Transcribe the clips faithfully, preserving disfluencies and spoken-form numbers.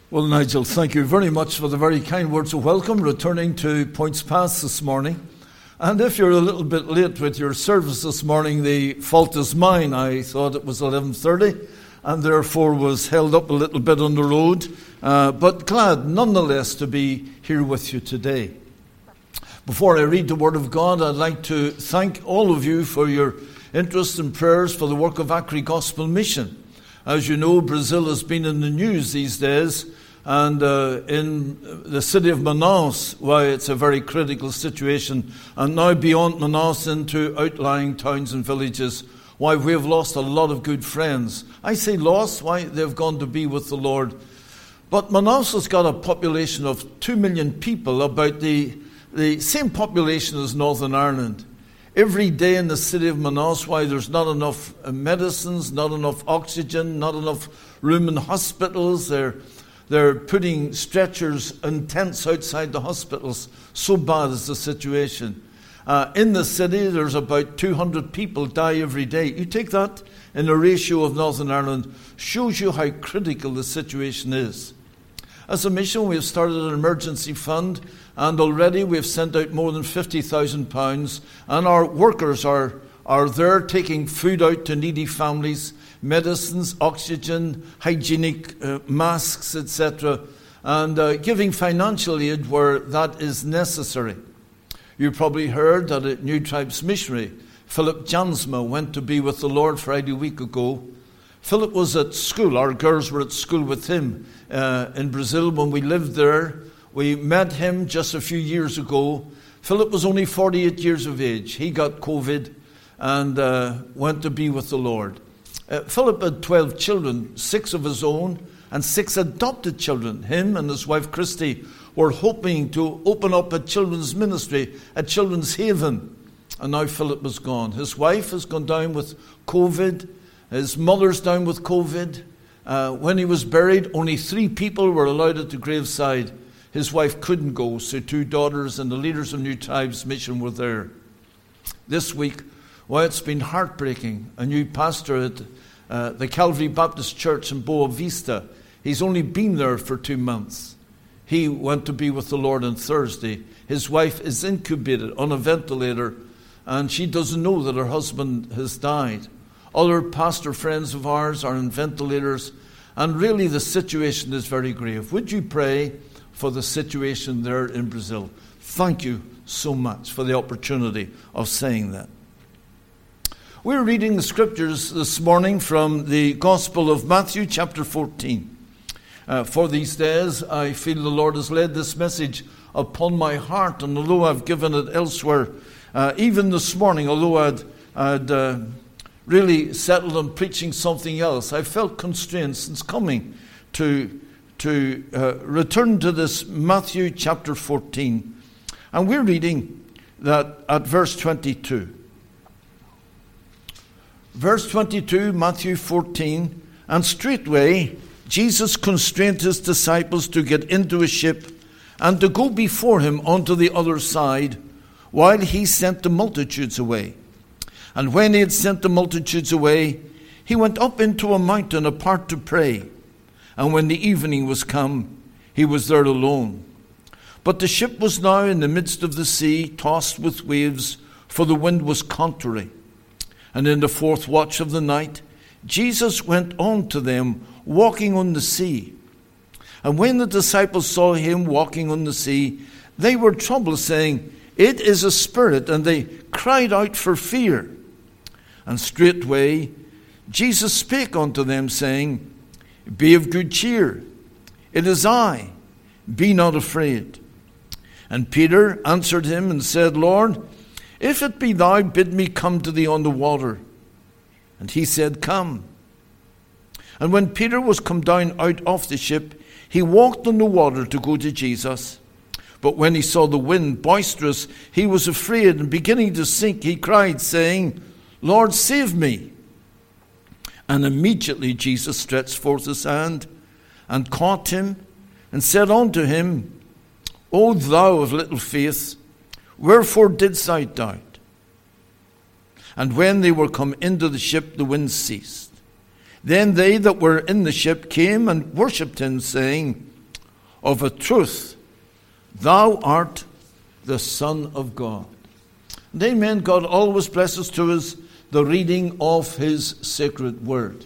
Well, Nigel, thank you very much for the very kind words of welcome, returning to Points Pass this morning. And if you're a little bit late with your service this morning, the fault is mine. I thought it was eleven thirty and therefore was held up a little bit on the road, uh, but glad nonetheless to be here with you today. Before I read the Word of God, I'd like to thank all of you for your interest and prayers for the work of Acri Gospel Mission. As you know, Brazil has been in the news these days, and uh, in the city of Manaus, why it's a very critical situation, and now beyond Manaus into outlying towns and villages, why we have lost a lot of good friends. I say lost, why they've gone to be with the Lord. But Manaus has got a population of two million people, about the, the same population as Northern Ireland. Every day in the city of Manaus, why there's not enough medicines, not enough oxygen, not enough room in hospitals. They're, they're putting stretchers and tents outside the hospitals. So bad is the situation. Uh, in the city, there's about two hundred people die every day. You take that in a ratio of Northern Ireland, shows you how critical the situation is. As a mission, we have started an emergency fund, and already we have sent out more than fifty thousand pounds, and our workers are, are there taking food out to needy families, medicines, oxygen, hygienic uh, masks, et cetera, and uh, giving financial aid where that is necessary. You probably heard that a New Tribes missionary, Philip Jansma, went to be with the Lord Friday week ago. Philip was at school. Our girls were at school with him uh, in Brazil when we lived there. We met him just a few years ago. Philip was only forty-eight years of age. He got COVID and uh, went to be with the Lord. Uh, Philip had twelve children, six of his own and six adopted children. Him and his wife Christy were hoping to open up a children's ministry, a children's haven. And now Philip is gone. His wife has gone down with COVID. His mother's down with COVID. Uh, when he was buried, only three people were allowed at the graveside. His wife couldn't go, so two daughters and the leaders of New Tribes Mission were there. This week, well, it's been heartbreaking. A new pastor at uh, the Calvary Baptist Church in Boa Vista. He's only been there for two months. He went to be with the Lord on Thursday. His wife is incubated on a ventilator, and she doesn't know that her husband has died. Other pastor friends of ours are on ventilators, and really the situation is very grave. Would you pray for the situation there in Brazil? Thank you so much for the opportunity of saying that. We're reading the scriptures this morning from the Gospel of Matthew, chapter fourteen. Uh, for these days, I feel the Lord has laid this message upon my heart, and although I've given it elsewhere, uh, even this morning, although I'd, I'd uh, really settled on preaching something else, I felt constrained since coming to, to uh, return to this Matthew chapter fourteen. And we're reading that at verse twenty-two. Verse twenty-two, Matthew fourteen, and straightway Jesus constrained his disciples to get into a ship and to go before him onto the other side while he sent the multitudes away. And when he had sent the multitudes away, he went up into a mountain apart to pray. And when the evening was come, he was there alone. But the ship was now in the midst of the sea, tossed with waves, for the wind was contrary. And in the fourth watch of the night, Jesus went on to them, walking on the sea. And when the disciples saw him walking on the sea, they were troubled, saying, "It is a spirit," and they cried out for fear. And straightway Jesus spake unto them, saying, "Be of good cheer, it is I, be not afraid." And Peter answered him and said, "Lord, if it be thou, bid me come to thee on the water." And he said, "Come." And when Peter was come down out of the ship, he walked on the water to go to Jesus. But when he saw the wind boisterous, he was afraid, and beginning to sink, he cried, saying, "Lord, save me." And immediately Jesus stretched forth his hand and caught him and said unto him, "O thou of little faith, wherefore didst thou doubt?" And when they were come into the ship, the wind ceased. Then they that were in the ship came and worshipped him, saying, of a truth, thou art the Son of God. And amen. God always blesses to us the reading of his sacred word.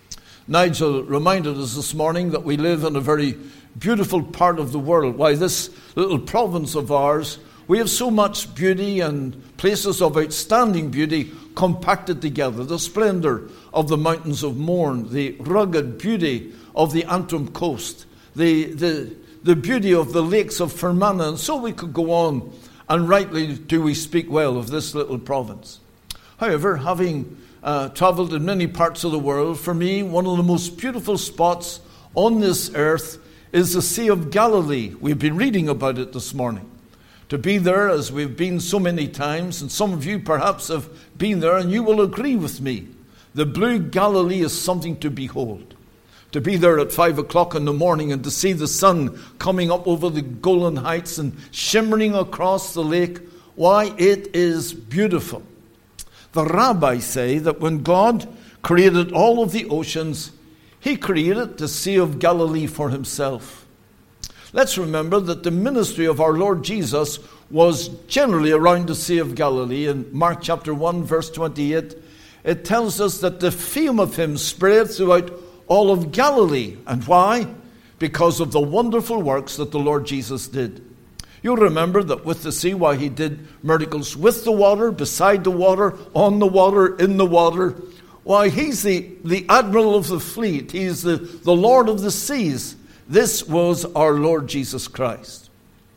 Nigel reminded us this morning that we live in a very beautiful part of the world. Why, this little province of ours, we have so much beauty and places of outstanding beauty compacted together. The splendor of the mountains of Mourne, the rugged beauty of the Antrim coast, the, the, the beauty of the lakes of Fermanagh, and so we could go on, and rightly do we speak well of this little province. However, having uh, travelled in many parts of the world, for me, one of the most beautiful spots on this earth is the Sea of Galilee. We've been reading about it this morning. To be there, as we've been so many times, and some of you perhaps have been there, and you will agree with me, the blue Galilee is something to behold. To be there at five o'clock in the morning and to see the sun coming up over the Golan Heights and shimmering across the lake, why, it is beautiful. The rabbis say that when God created all of the oceans, he created the Sea of Galilee for himself. Let's remember that the ministry of our Lord Jesus was generally around the Sea of Galilee. In Mark chapter one, verse twenty-eight, it tells us that the fame of him spread throughout all of Galilee. And why? Because of the wonderful works that the Lord Jesus did. You'll remember that with the sea, why he did miracles with the water, beside the water, on the water, in the water. Why, he's the, the admiral of the fleet. He's the, the Lord of the seas. This was our Lord Jesus Christ.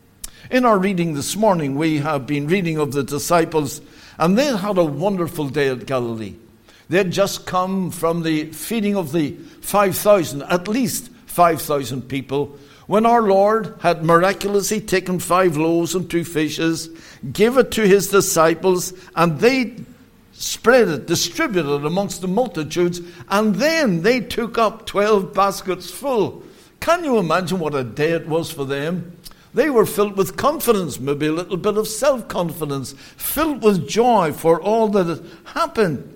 In our reading this morning, we have been reading of the disciples, and they had a wonderful day at Galilee. They had just come from the feeding of the five thousand, at least five thousand people, when our Lord had miraculously taken five loaves and two fishes, gave it to his disciples, and they spread it, distributed it amongst the multitudes, and then they took up twelve baskets full. Can you imagine what a day it was for them? They were filled with confidence, maybe a little bit of self-confidence, filled with joy for all that had happened.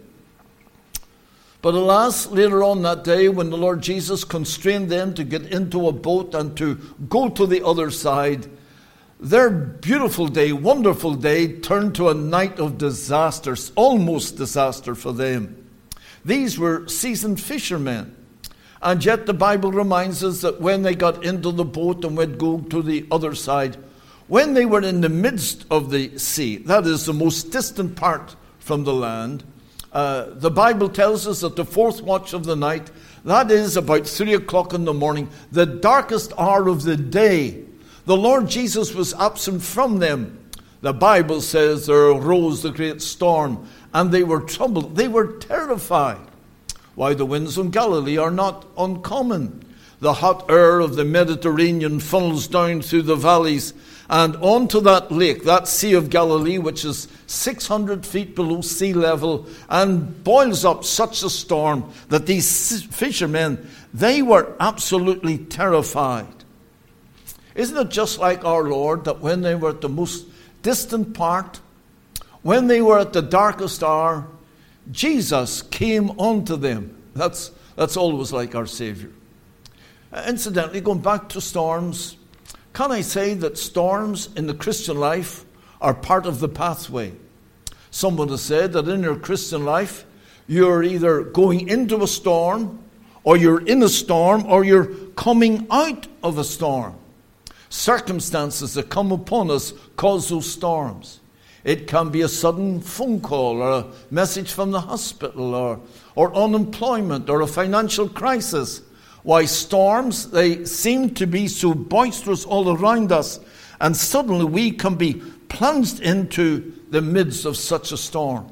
But alas, later on that day, when the Lord Jesus constrained them to get into a boat and to go to the other side, their beautiful day, wonderful day, turned to a night of disaster, almost disaster for them. These were seasoned fishermen. And yet the Bible reminds us that when they got into the boat and would go to the other side, when they were in the midst of the sea, that is the most distant part from the land, uh, the Bible tells us that the fourth watch of the night, that is about three o'clock in the morning, the darkest hour of the day, the Lord Jesus was absent from them. The Bible says there arose the great storm, and they were troubled. They were terrified. Why, the winds of Galilee are not uncommon. The hot air of the Mediterranean funnels down through the valleys and onto that lake, that Sea of Galilee, which is six hundred feet below sea level, and boils up such a storm that these fishermen, they were absolutely terrified. Isn't it just like our Lord that when they were at the most distant part, when they were at the darkest hour, Jesus came unto them. That's, that's always like our Savior. Uh, incidentally, going back to storms, can I say that storms in the Christian life are part of the pathway? Someone has said that in your Christian life, you're either going into a storm, or you're in a storm, or you're coming out of a storm. Circumstances that come upon us cause those storms. It can be a sudden phone call or a message from the hospital or, or unemployment or a financial crisis. Why, storms, they seem to be so boisterous all around us, and suddenly we can be plunged into the midst of such a storm.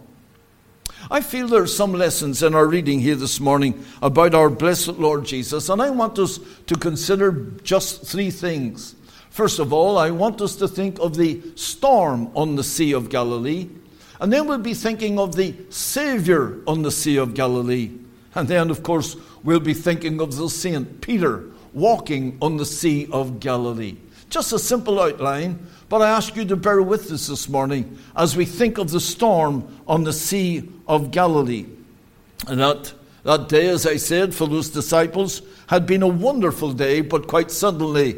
I feel there are some lessons in our reading here this morning about our blessed Lord Jesus, and I want us to consider just three things. First of all, I want us to think of the storm on the Sea of Galilee. And then we'll be thinking of the Savior on the Sea of Galilee. And then, of course, we'll be thinking of the Saint Peter walking on the Sea of Galilee. Just a simple outline, but I ask you to bear with us this morning as we think of the storm on the Sea of Galilee. And that, that day, as I said, for those disciples, had been a wonderful day, but quite suddenly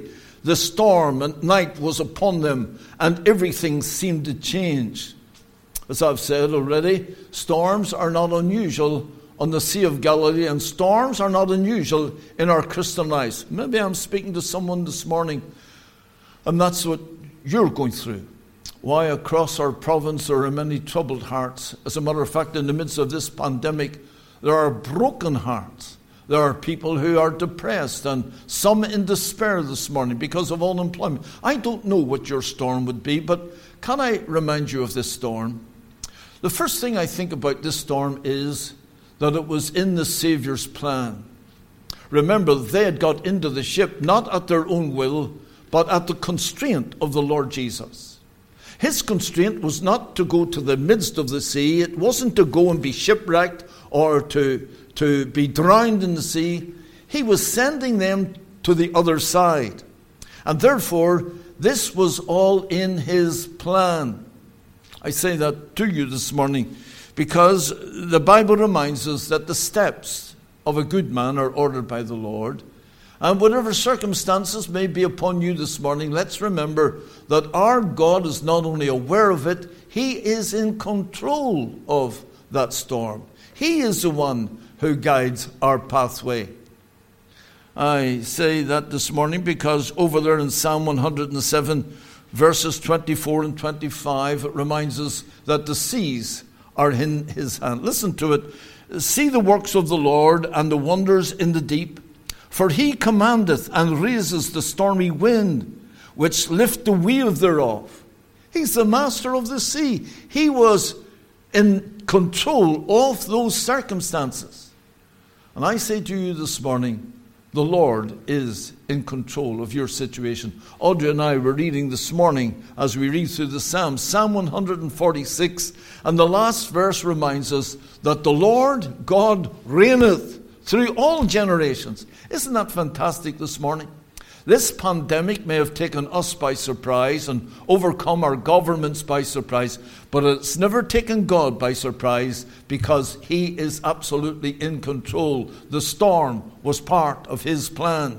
the storm and night was upon them, and everything seemed to change. As I've said already, storms are not unusual on the Sea of Galilee, and storms are not unusual in our Christian lives. Maybe I'm speaking to someone this morning, and that's what you're going through. Why, across our province there are many troubled hearts. As a matter of fact, in the midst of this pandemic, there are broken hearts. There are people who are depressed and some in despair this morning because of unemployment. I don't know what your storm would be, but can I remind you of this storm? The first thing I think about this storm is that it was in the Saviour's plan. Remember, they had got into the ship not at their own will, but at the constraint of the Lord Jesus. His constraint was not to go to the midst of the sea. It wasn't to go and be shipwrecked or to, to be drowned in the sea. He was sending them to the other side. And therefore, this was all in his plan. I say that to you this morning because the Bible reminds us that the steps of a good man are ordered by the Lord. And whatever circumstances may be upon you this morning, let's remember that our God is not only aware of it, he is in control of that storm. He is the one who guides our pathway. I say that this morning because over there in Psalm one hundred seven, verses twenty-four and twenty-five, it reminds us that the seas are in his hand. Listen to it. See the works of the Lord and the wonders in the deep. For he commandeth and raises the stormy wind, which lift the wheel thereof. He's the master of the sea. He was in control of those circumstances. And I say to you this morning, the Lord is in control of your situation. Audrey and I were reading this morning as we read through the Psalms, Psalm one hundred forty-six, and the last verse reminds us that the Lord God reigneth through all generations. Isn't that fantastic this morning? This pandemic may have taken us by surprise and overcome our governments by surprise, but it's never taken God by surprise because he is absolutely in control. The storm was part of his plan.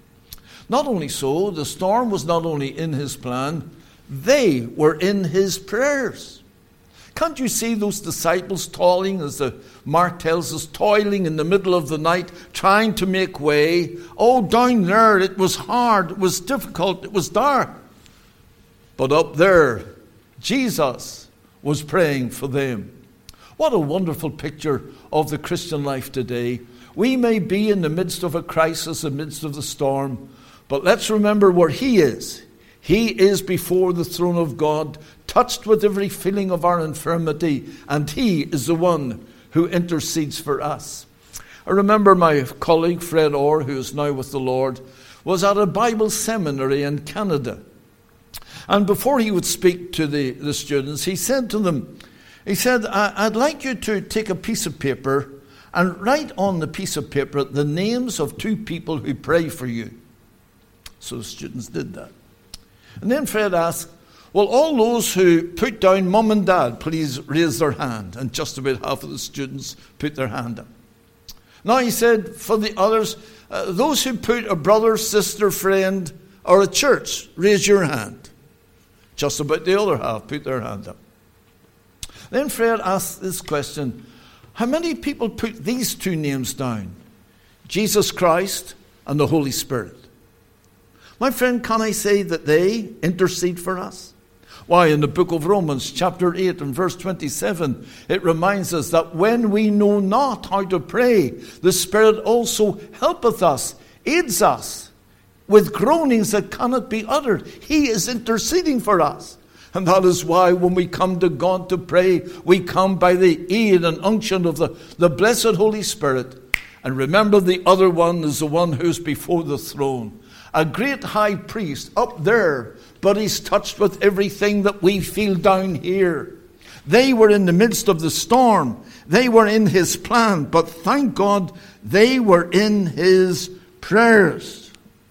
Not only so, the storm was not only in his plan, they were in his prayers. Can't you see those disciples toiling, as the Mark tells us, toiling in the middle of the night, trying to make way? Oh, down there it was hard, it was difficult, it was dark. But up there, Jesus was praying for them. What a wonderful picture of the Christian life today. We may be in the midst of a crisis, in the midst of the storm, but let's remember where he is. He is before the throne of God, touched with every feeling of our infirmity, and he is the one who intercedes for us. I remember my colleague Fred Orr, who is now with the Lord, was at a Bible seminary in Canada. And before he would speak to the, the students, he said to them, he said, I'd like you to take a piece of paper and write on the piece of paper the names of two people who pray for you. So the students did that. And then Fred asked, well, all those who put down mum and dad, please raise their hand. And just about half of the students put their hand up. Now he said, for the others, uh, those who put a brother, sister, friend, or a church, raise your hand. Just about the other half put their hand up. Then Fred asked this question, how many people put these two names down? Jesus Christ and the Holy Spirit. My friend, can I say that they intercede for us? Why, in the book of Romans, chapter eight and verse twenty-seven, it reminds us that when we know not how to pray, the Spirit also helpeth us, aids us, with groanings that cannot be uttered. He is interceding for us. And that is why when we come to God to pray, we come by the aid and unction of the, the blessed Holy Spirit. And remember, the other one is the one who's before the throne. A great high priest up there, but he's touched with everything that we feel down here. They were in the midst of the storm. They were in his plan, but thank God they were in his prayers.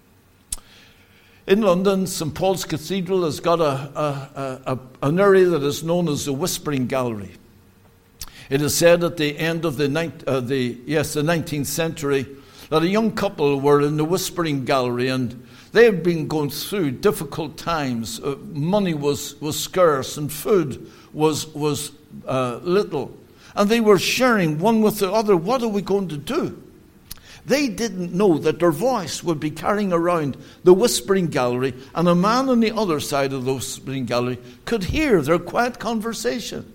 In London, Saint Paul's Cathedral has got a, a, a, an area that is known as the Whispering Gallery. It is said at the end of the, uh, the, yes, the nineteenth century that a young couple were in the Whispering Gallery, and they had been going through difficult times. Uh, money was, was scarce and food was, was uh, little. And they were sharing one with the other, what are we going to do? They didn't know that their voice would be carrying around the Whispering Gallery, and a man on the other side of the Whispering Gallery could hear their quiet conversation.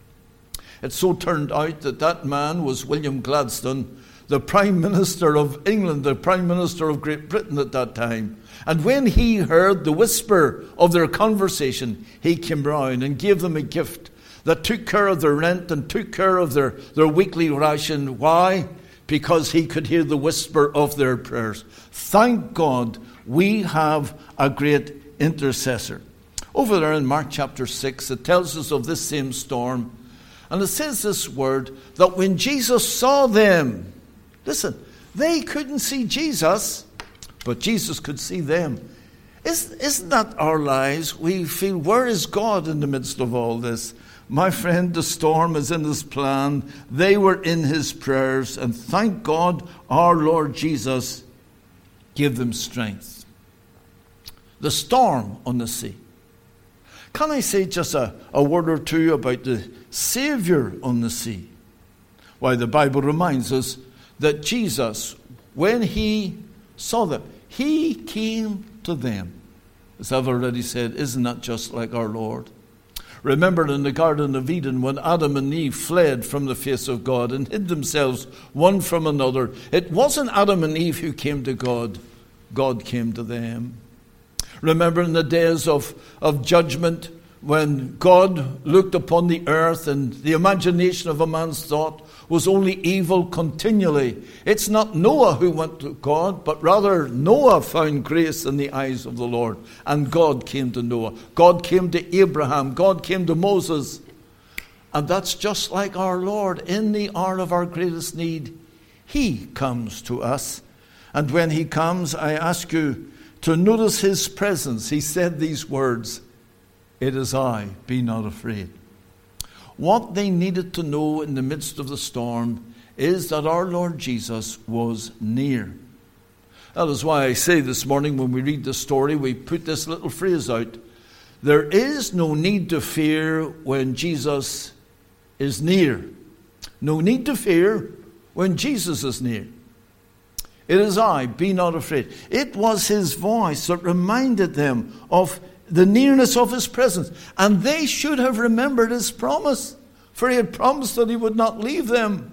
It so turned out that that man was William Gladstone, the Prime Minister of England, the Prime Minister of Great Britain at that time. And when he heard the whisper of their conversation, he came round and gave them a gift that took care of their rent and took care of their, their weekly ration. Why? Because he could hear the whisper of their prayers. Thank God we have a great intercessor. Over there in Mark chapter six, it tells us of this same storm. And it says this word, that when Jesus saw them, listen, they couldn't see Jesus, but Jesus could see them. Isn't, isn't that our lives? We feel, where is God in the midst of all this? My friend, the storm is in his plan. They were in his prayers. And thank God our Lord Jesus gave them strength. The storm on the sea. Can I say just a, a word or two about the Savior on the sea? Why, the Bible reminds us that Jesus, when he saw them, he came to them. As I've already said, isn't that just like our Lord? Remember in the Garden of Eden when Adam and Eve fled from the face of God and hid themselves one from another. It wasn't Adam and Eve who came to God. God came to them. Remember in the days of, of judgment when God looked upon the earth and the imagination of a man's thought was only evil continually. It's not Noah who went to God, but rather Noah found grace in the eyes of the Lord. And God came to Noah. God came to Abraham. God came to Moses. And that's just like our Lord. In the hour of our greatest need, he comes to us. And when he comes, I ask you to notice his presence. He said these words, "It is I, be not afraid." What they needed to know in the midst of the storm is that our Lord Jesus was near. That is why I say this morning when we read the story, we put this little phrase out. There is no need to fear when Jesus is near. No need to fear when Jesus is near. It is I, be not afraid. It was his voice that reminded them of the nearness of his presence. And they should have remembered his promise, for he had promised that he would not leave them.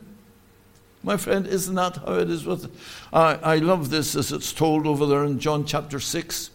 My friend, isn't that how it is with it? I, I love this as it's told over there in John chapter six.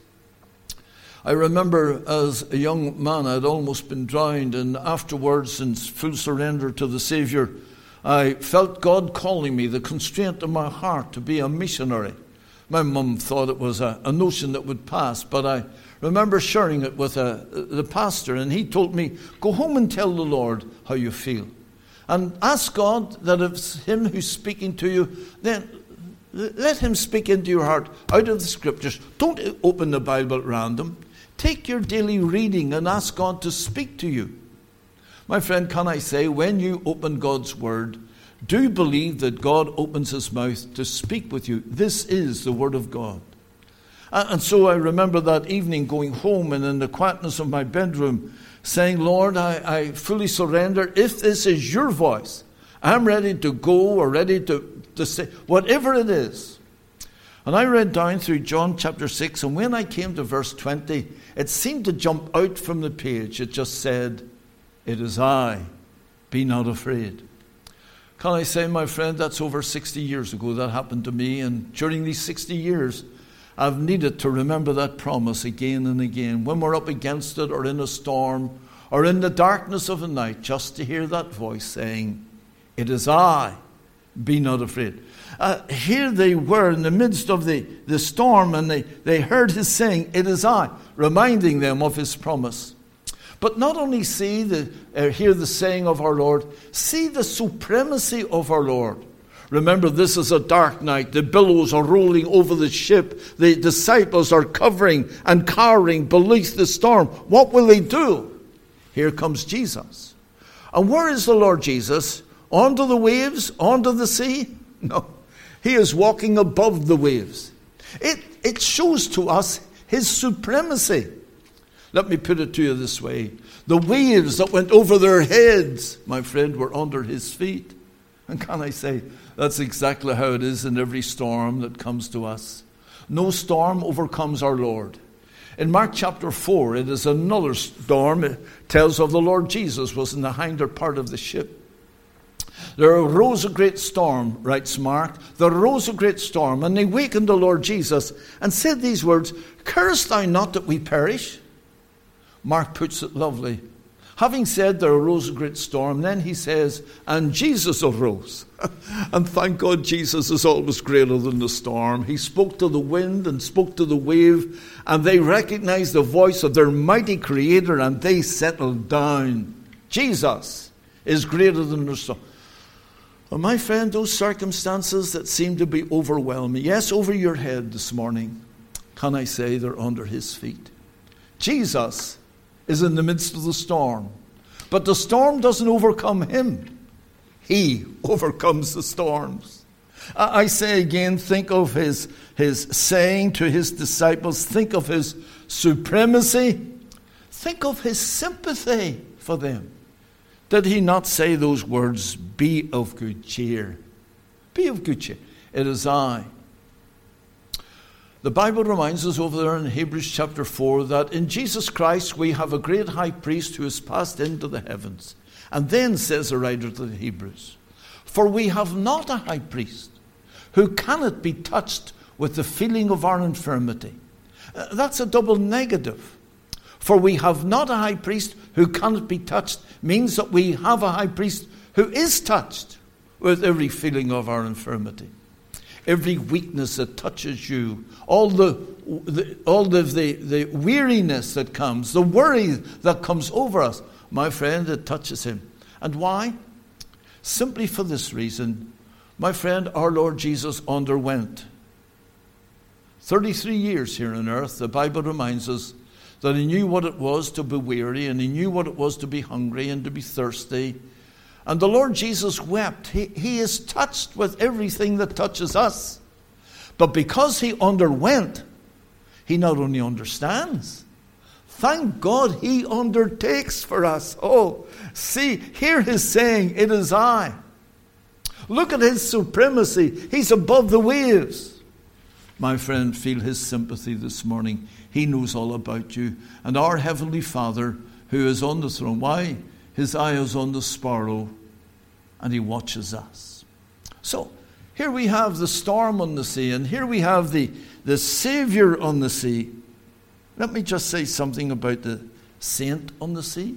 I remember as a young man I had almost been drowned, and afterwards in full surrender to the Savior, I felt God calling me, the constraint of my heart to be a missionary. My mum thought it was a, a notion that would pass, but I remember sharing it with a, the pastor, and he told me, go home and tell the Lord how you feel. And ask God that if it's him who's speaking to you, then let him speak into your heart out of the scriptures. Don't open the Bible at random. Take your daily reading and ask God to speak to you. My friend, can I say, when you open God's word, do believe that God opens his mouth to speak with you. This is the word of God. And so I remember that evening going home and in the quietness of my bedroom saying, Lord, I, I fully surrender. If this is your voice, I'm ready to go or ready to, to say whatever it is. And I read down through John chapter six, and when I came to verse twenty, it seemed to jump out from the page. It just said, it is I, be not afraid. Can I say, my friend, that's over sixty years ago that happened to me, and during these sixty years, I've needed to remember that promise again and again. When we're up against it or in a storm or in the darkness of the night, just to hear that voice saying, it is I, be not afraid. Uh, here they were in the midst of the, the storm, and they, they heard his saying, it is I, reminding them of his promise. But not only see the, uh, hear the saying of our Lord, see the supremacy of our Lord. Remember, this is a dark night. The billows are rolling over the ship. The disciples are covering and cowering beneath the storm. What will they do? Here comes Jesus. And where is the Lord Jesus? Onto the waves? Onto the sea? No. He is walking above the waves. It, it shows to us his supremacy. Let me put it to you this way. The waves that went over their heads, my friend, were under his feet. And can I say, that's exactly how it is in every storm that comes to us. No storm overcomes our Lord. In Mark chapter four, it is another storm. It tells of the Lord Jesus was in the hinder part of the ship. There arose a great storm, writes Mark. There arose a great storm, and they wakened the Lord Jesus and said these words, "Carest thou not that we perish?" Mark puts it lovely. Having said there arose a great storm, then he says, and Jesus arose. And thank God Jesus is always greater than the storm. He spoke to the wind and spoke to the wave, and they recognized the voice of their mighty Creator, and they settled down. Jesus is greater than the storm. Well, my friend, those circumstances that seem to be overwhelming, yes, over your head this morning, can I say they're under his feet? Jesus is in the midst of the storm. But the storm doesn't overcome him. He overcomes the storms. I say again, think of his, his saying to his disciples, think of his supremacy, think of his sympathy for them. Did he not say those words, "Be of good cheer"? Be of good cheer. It is I. The Bible reminds us over there in Hebrews chapter four that in Jesus Christ we have a great high priest who has passed into the heavens. And then says the writer to the Hebrews, "For we have not a high priest who cannot be touched with the feeling of our infirmity." Uh, that's a double negative. For we have not a high priest who cannot be touched means that we have a high priest who is touched with every feeling of our infirmity. Every weakness that touches you, all the, the all the, the, the weariness that comes, the worry that comes over us, my friend, it touches him. And why? Simply for this reason. My friend, our Lord Jesus underwent thirty-three years here on earth. The Bible reminds us that he knew what it was to be weary, and he knew what it was to be hungry and to be thirsty. And the Lord Jesus wept. He, he is touched with everything that touches us. But because he underwent, he not only understands, thank God he undertakes for us. Oh, see, hear his saying, "It is I." Look at his supremacy. He's above the waves. My friend, feel his sympathy this morning. He knows all about you. And our Heavenly Father, who is on the throne, why? His eye is on the sparrow, and he watches us. So, here we have the storm on the sea, and here we have the, the Savior on the sea. Let me just say something about the saint on the sea.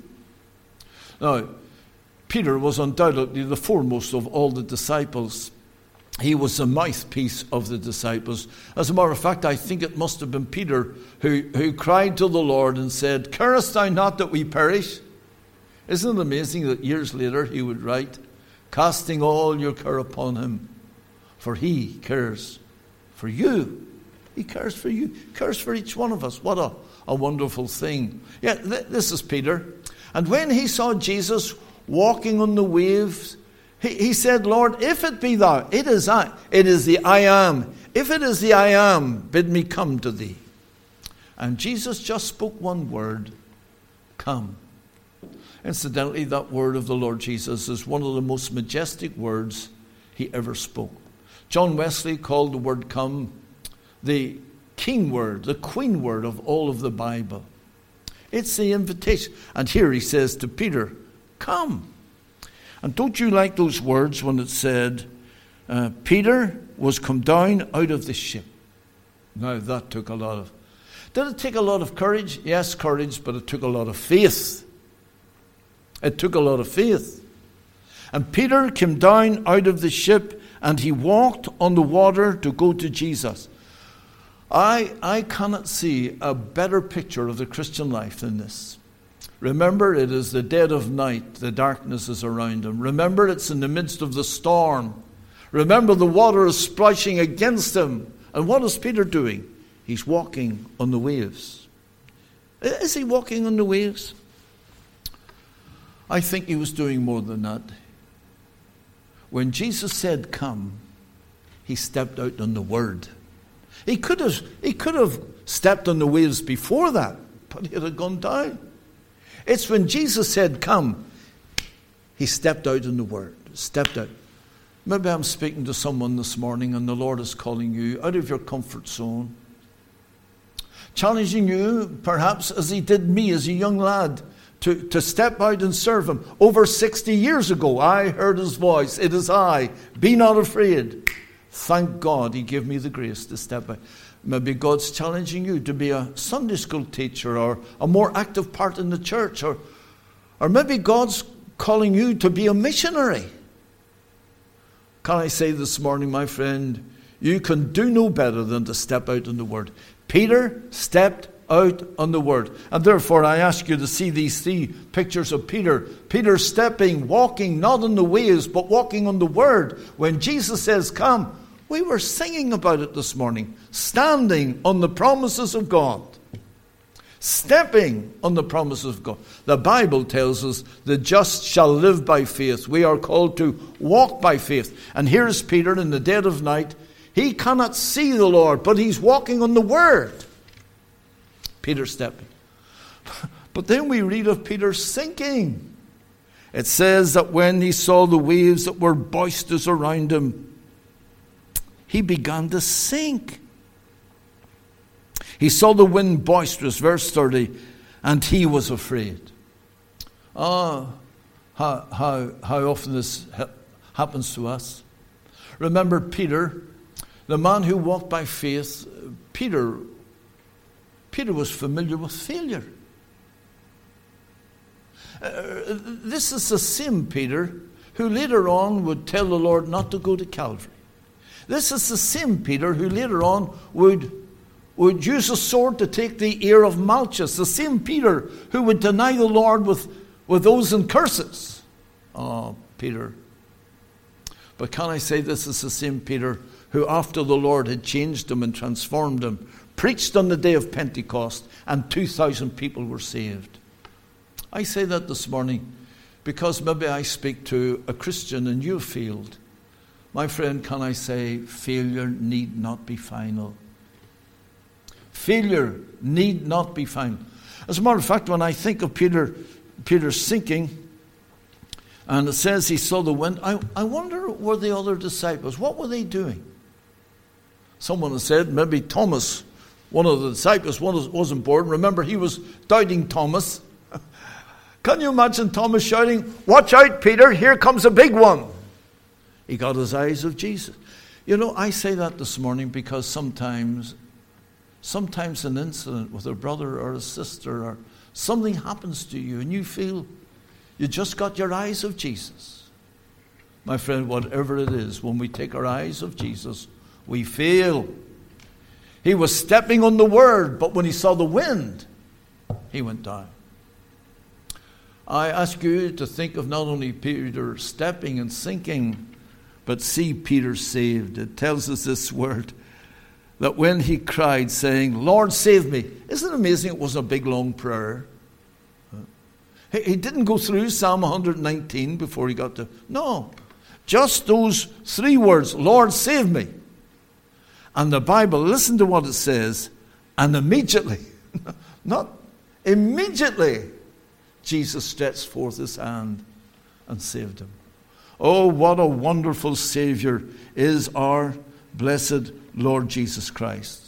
Now, Peter was undoubtedly the foremost of all the disciples. He was the mouthpiece of the disciples. As a matter of fact, I think it must have been Peter who, who cried to the Lord and said, "Carest thou not that we perish?" Isn't it amazing that years later he would write, "Casting all your care upon him, for he cares for you." He cares for you. He cares for each one of us. What a, a wonderful thing. Yeah, th- this is Peter. And when he saw Jesus walking on the waves, he, he said, "Lord, if it be thou, it is I. It is the I am. If it is the I am, bid me come to thee." And Jesus just spoke one word, "Come." Incidentally, that word of the Lord Jesus is one of the most majestic words he ever spoke. John Wesley called the word "come" the king word, the queen word of all of the Bible. It's the invitation. And here he says to Peter, "Come." And don't you like those words when it said, uh, Peter was come down out of the ship? Now that took a lot of... Did it take a lot of courage? Yes, courage, but it took a lot of faith. It took a lot of faith. And Peter came down out of the ship and he walked on the water to go to Jesus. I, I cannot see a better picture of the Christian life than this. Remember, it is the dead of night. The darkness is around him. Remember, it's in the midst of the storm. Remember, the water is splashing against him. And what is Peter doing? He's walking on the waves. Is he walking on the waves? I think he was doing more than that. When Jesus said, "Come," he stepped out on the Word. He could have, he could have stepped on the waves before that, but he had gone down. It's when Jesus said, come, he stepped out in the Word. Stepped out. Maybe I'm speaking to someone this morning and the Lord is calling you out of your comfort zone. Challenging you, perhaps, as he did me as a young lad, to, to step out and serve him. Over sixty years ago, I heard his voice. It is I. Be not afraid. Thank God he gave me the grace to step out. Maybe God's challenging you to be a Sunday school teacher or a more active part in the church. Or, or maybe God's calling you to be a missionary. Can I say this morning, my friend, you can do no better than to step out in the Word. Peter stepped out on the Word. And therefore I ask you to see these three pictures of Peter. Peter stepping, walking, not on the waves, but walking on the Word. When Jesus says, come, we were singing about it this morning. Standing on the promises of God. Stepping on the promises of God. The Bible tells us the just shall live by faith. We are called to walk by faith. And here's Peter in the dead of night. He cannot see the Lord, but he's walking on the Word. Peter stepping. But then we read of Peter sinking. It says that when he saw the waves that were boisterous around him, he began to sink. He saw the wind boisterous, verse thirty, and he was afraid. Ah, how, how, how often this ha- happens to us. Remember Peter, the man who walked by faith. Peter, Peter was familiar with failure. Uh, this is the same Peter who later on would tell the Lord not to go to Calvary. This is the same Peter who later on would, would use a sword to take the ear of Malchus. The same Peter who would deny the Lord with, with oaths and curses. Oh, Peter. But can I say this is the same Peter who, after the Lord had changed him and transformed him, preached on the day of Pentecost, and two thousand people were saved. I say that this morning because maybe I speak to a Christian in your field. My friend, can I say, failure need not be final. Failure need not be final. As a matter of fact, when I think of Peter, Peter sinking, and it says he saw the wind, I, I wonder, were the other disciples, what were they doing? Someone has said maybe Thomas, one of the disciples, wasn't born. Remember, he was doubting Thomas. Can you imagine Thomas shouting, watch out, Peter, here comes a big one. He got his eyes of Jesus. You know, I say that this morning because sometimes, sometimes an incident with a brother or a sister or something happens to you and you feel you just got your eyes of Jesus. My friend, whatever it is, when we take our eyes of Jesus, we fail. He was stepping on the Word, but when he saw the wind, he went down. I ask you to think of not only Peter stepping and sinking, but see Peter saved. It tells us this word, that when he cried, saying, Lord, save me. Isn't it amazing it wasn't a big, long prayer? He didn't go through Psalm one nineteen before he got to... No, just those three words, Lord, save me. And the Bible, listen to what it says, and immediately, not immediately, Jesus stretched forth his hand and saved him. Oh, what a wonderful Savior is our blessed Lord Jesus Christ.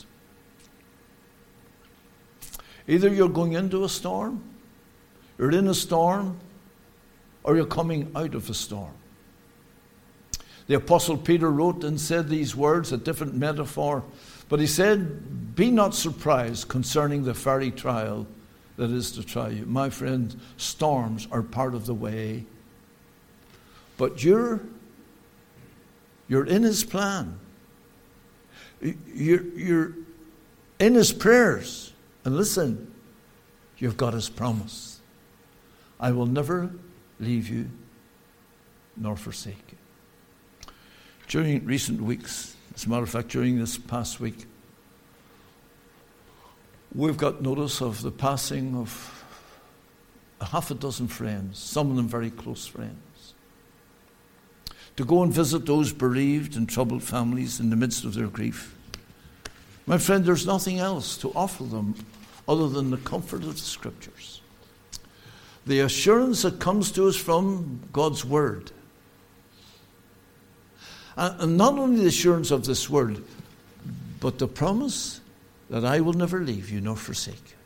Either you're going into a storm, you're in a storm, or you're coming out of a storm. The Apostle Peter wrote and said these words, a different metaphor, but he said, be not surprised concerning the fiery trial that is to try you. My friend, storms are part of the way, but you're, you're in his plan. You're, you're in his prayers. And listen, you've got his promise. I will never leave you nor forsake you. During recent weeks, as a matter of fact, during this past week, we've got notice of the passing of a half a dozen friends, some of them very close friends. to go and visit those bereaved and troubled families in the midst of their grief. My friend, there's nothing else to offer them other than the comfort of the Scriptures. The assurance that comes to us from God's Word. And not only the assurance of this Word, but the promise that I will never leave you nor forsake you.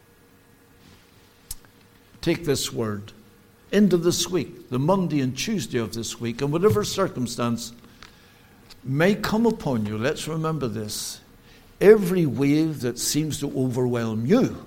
Take this Word into this week, the Monday and Tuesday of this week, and whatever circumstance may come upon you, let's remember this. Every wave that seems to overwhelm you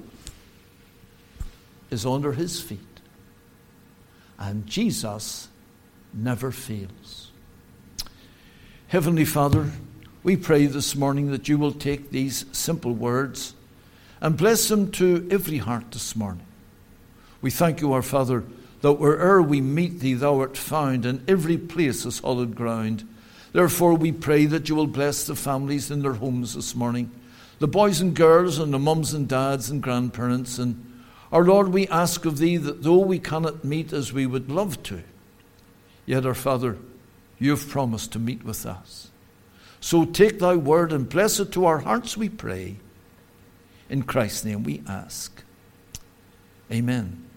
is under his feet. And Jesus never fails. Heavenly Father, we pray this morning that you will take these simple words and bless them to every heart this morning. We thank you, our Father, that where'er we meet thee, thou art found, and every place is hallowed ground. Therefore we pray that you will bless the families in their homes this morning, the boys and girls and the mums and dads and grandparents. And our Lord, we ask of thee that though we cannot meet as we would love to, yet, our Father, you have promised to meet with us. So take thy word and bless it to our hearts, we pray. In Christ's name we ask. Amen.